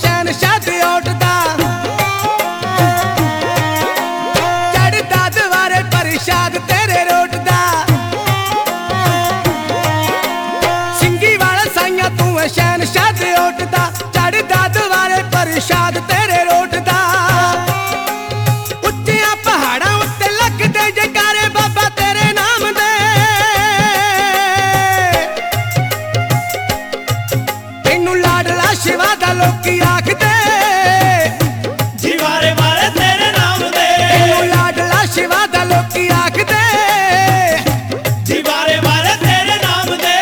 शहनशाह दी ओटदा चढ़दा दवारे परिशाद तेरे रोटदा सिंगी वाला साइया तू है शहनशाह दी ओटदा चढ़दा दवारे परिशाद तेरे रोटदा उच्चियां पहाड़ां उत्ते लगदे जयकारे बाबा तेरे नाम दे तैनू लाडला शिवा दा लोकी आखदे जी वारे वारे तेरे नाम दे तैनू लाडला शिवा दा लोकी आखदे जी वारे वारे तेरे नाम दे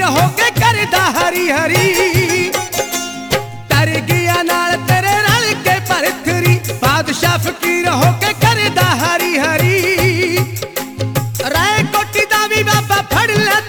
फकीर होके करदा हरी हरी तर गया नाल तेरे रल के परथरी बादशाह फकीर होके करदा हरी हरी राय कोटी दा भी बाबा फड़ ले